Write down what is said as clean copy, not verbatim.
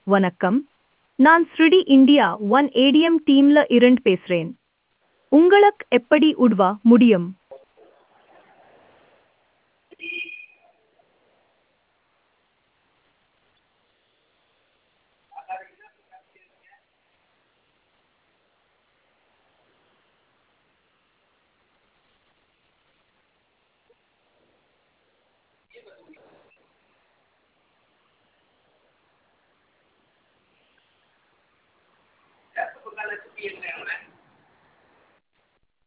வணக்கம். நான் ஸ்ருடி India one ATM டீம்ல இருந்து பேசுறேன். உங்களுக்கு எப்படி உதவ முடியும்?